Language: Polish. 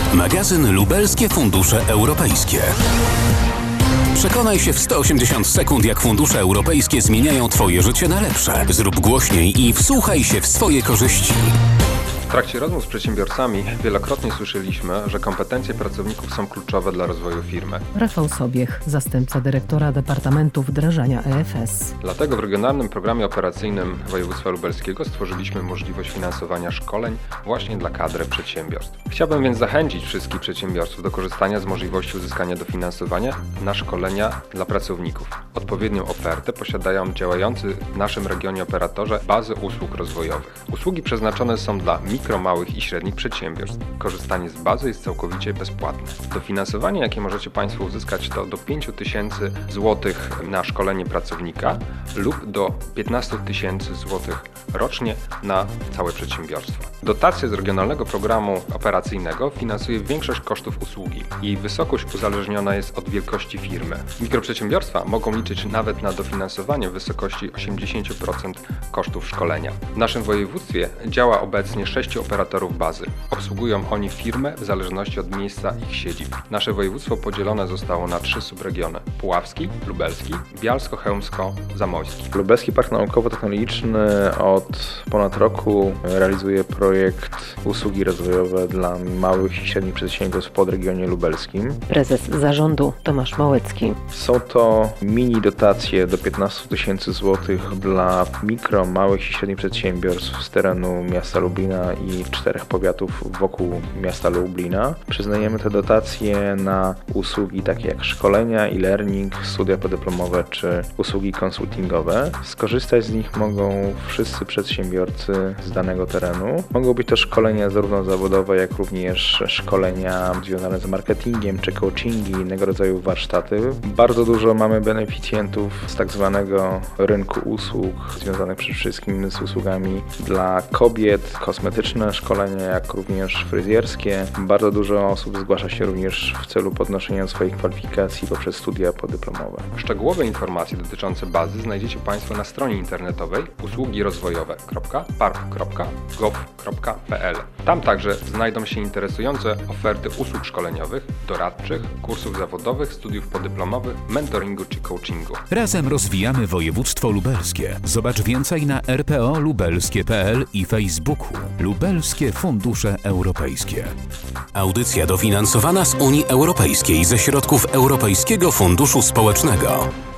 Magazyn Lubelskie Fundusze Europejskie. Przekonaj się w 180 sekund, jak fundusze europejskie zmieniają Twoje życie na lepsze. Zrób głośniej i wsłuchaj się w swoje korzyści. W trakcie rozmów z przedsiębiorcami wielokrotnie słyszeliśmy, że kompetencje pracowników są kluczowe dla rozwoju firmy. Rafał Sobiech, zastępca dyrektora Departamentu Wdrażania EFS. Dlatego w Regionalnym Programie Operacyjnym Województwa Lubelskiego stworzyliśmy możliwość finansowania szkoleń właśnie dla kadry przedsiębiorstw. Chciałbym więc zachęcić wszystkich przedsiębiorców do korzystania z możliwości uzyskania dofinansowania na szkolenia dla pracowników. Odpowiednią ofertę posiadają działający w naszym regionie operatorzy bazy usług rozwojowych. Usługi przeznaczone są dla mikro, małych i średnich przedsiębiorstw. Korzystanie z bazy jest całkowicie bezpłatne. Dofinansowanie, jakie możecie Państwo uzyskać, to do 5 000 złotych na szkolenie pracownika lub do 15 000 złotych rocznie na całe przedsiębiorstwo. Dotacja z Regionalnego Programu Operacyjnego finansuje większość kosztów usługi. Jej wysokość uzależniona jest od wielkości firmy. Mikroprzedsiębiorstwa mogą liczyć nawet na dofinansowanie w wysokości 80% kosztów szkolenia. W naszym województwie działa obecnie 6 operatorów bazy. Obsługują oni firmy w zależności od miejsca ich siedzib. Nasze województwo podzielone zostało na 3 subregiony: puławski, lubelski, bialsko-chełmsko-zamojski. Lubelski Park Naukowo-Technologiczny od ponad roku realizuje projekt usługi rozwojowe dla małych i średnich przedsiębiorstw w podregionie lubelskim. Prezes zarządu Tomasz Małecki. Są to mini dotacje do 15 000 złotych dla mikro, małych i średnich przedsiębiorstw z terenu miasta Lublina i 4 powiatów wokół miasta Lublina. Przyznajemy te dotacje na usługi takie jak szkolenia, e-learning, studia podyplomowe czy usługi konsultingowe. Skorzystać z nich mogą wszyscy przedsiębiorcy z danego terenu. Mogą być to szkolenia zarówno zawodowe, jak również szkolenia związane z marketingiem czy coachingi, innego rodzaju warsztaty. Bardzo dużo mamy beneficjentów z tak zwanego rynku usług, związanych przede wszystkim z usługami dla kobiet, kosmetyczne szkolenia, jak również fryzjerskie. Bardzo dużo osób zgłasza się również w celu podnoszenia swoich kwalifikacji poprzez studia podyplomowe. Szczegółowe informacje dotyczące bazy znajdziecie Państwo na stronie internetowej usługirozwojowe.park.gov.pl. Tam także znajdą się interesujące oferty usług szkoleniowych, doradczych, kursów zawodowych, studiów podyplomowych, mentoringu czy coachingu. Razem rozwijamy województwo lubelskie. Zobacz więcej na rpo-lubelskie.pl i Facebooku. Lubelskie Fundusze Europejskie. Audycja dofinansowana z Unii Europejskiej ze środków Europejskiego Funduszu Społecznego.